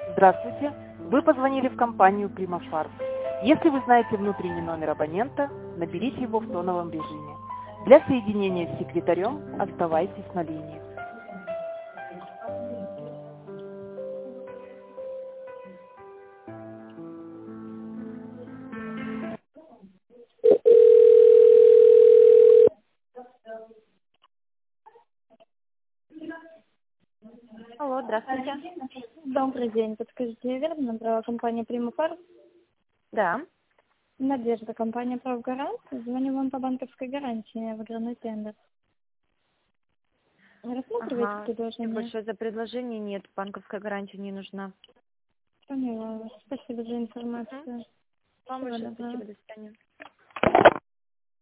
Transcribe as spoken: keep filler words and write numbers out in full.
Здравствуйте. Вы позвонили в компанию Примафарм. Если вы знаете внутренний номер абонента, наберите его в тоновом режиме. Для соединения с секретарем оставайтесь на линии. Алло, здравствуйте. Добрый день. Подскажите, я верно набрала компания Примафарм? Да. Надежда, компания «Правгарант». Звоню вам по банковской гарантии, выигранный тендер. Рассматриваете Ага. Спасибо предложение? большое за предложение. Нет, банковская гарантия не нужна. Поняла вас. Спасибо за Мгм. информацию. Вам Всего большое доброго. спасибо. До свидания.